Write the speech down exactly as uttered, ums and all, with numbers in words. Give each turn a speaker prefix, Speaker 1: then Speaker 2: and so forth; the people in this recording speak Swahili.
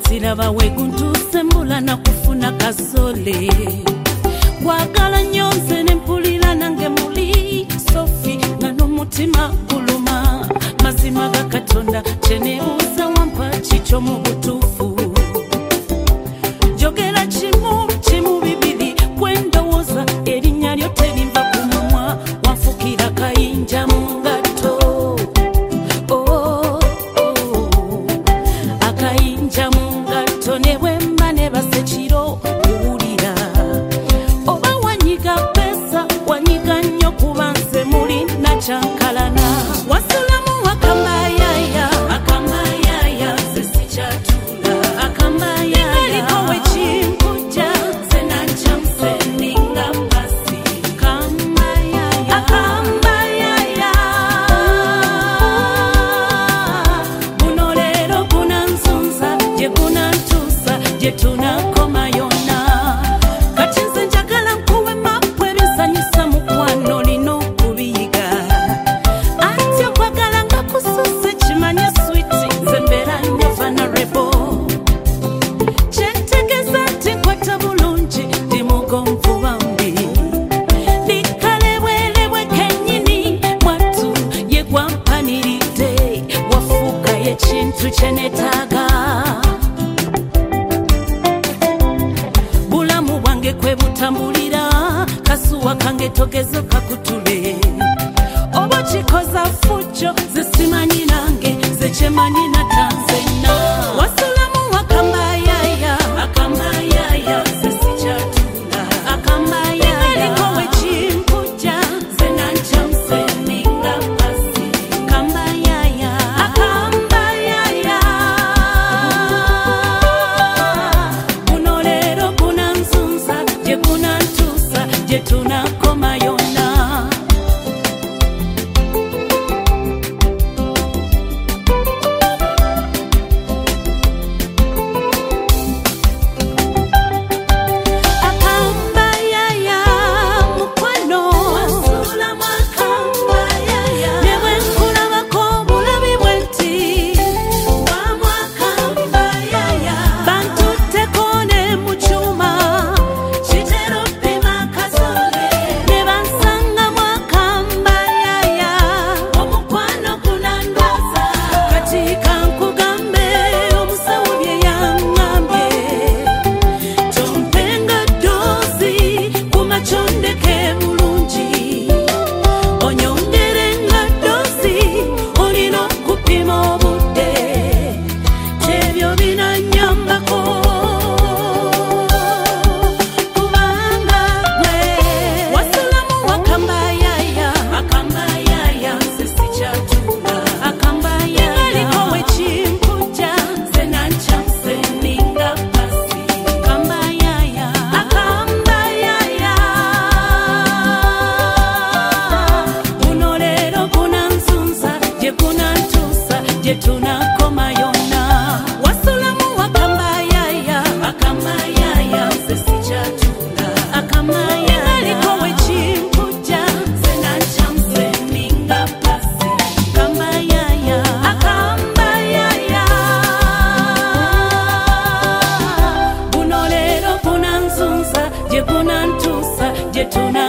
Speaker 1: siraba weguntuse mbula na kufuna kasole kwagala nnyo nze ne mpulira nange muli Sofi nga n'omutima guluma mazima ga Katonda kyeneebuuza wampa kikyo mu butuufu jogera kimu kimu bibiri kwendowooza erinnya lyo terinva ku mumwa wanfukira kayinja mu ngatto oh, oh. akayinja mu ngatto ne bwemba ne basekiro owulira oba wanyiga pesa wanyiga nnyo kuba nze muli nakyankalana wasulamu wakambayaya akambayaya nze sikyatula akambayaya kowe kimpuja nze nakyamse ninga mbasi kambayaya akambayaya guno leero gunansunza gye gunantuusa gye tunakoma yonna kati nze njagala nkuwe mapu ebisanyusa mukwano lina okubiyiga ati okwagala nga kususe kimanye switi nze mbeera nnyo vulnerable kyentegeeza nti nkwata bulungi ndi mugonvu bambi likalebwelebwe kennyini mwattu ye gwampaniridde wafuukayo ekintu kye neetaaga bulamu bwange kwe butambulira kasuwa kange togezo kakutule oba kikoza fujjo ze simanyi nange ze kyemanyi natanzenna wasulamu wakambayaya akambayaya ze sikyatula akambayaya kowe kimpuja ze nakyamse ninga mbasi kambayaya akambayaya guno leero gunansunza gye gunantuusa gye tunakoma yonna akambayaya mukwano wasulamu akambayaya ne bwe nkulabako obulabi bwe nti wamu akambayaya bantutteko ne mu kyuma kitera oppima kasole ne bansangamu akambayaya omukwano gunandwaza kati kankugambe omusawo bye yaŋŋambye tompenga ddoozi kumachondeke bulungi onyongerenga ddoozi olina okupima obudde kyebyo binannyambako kubanga gwe wasulamu wakambayaya akambayaya nze sikyatula akambayaya kowe kimpuja nze nakyamse ninga mbasi kambayaya akambayaya guno leero gunansunza gye gunantuusa gye tunakoma yonna wasulamu wakambayaya akambayaya nze sikyatula akambayaya kowe kimpuja nze nakyamse ninga mbasi kambayaya akambayaya guno leero gunansunza gye gunantuusa gye tuna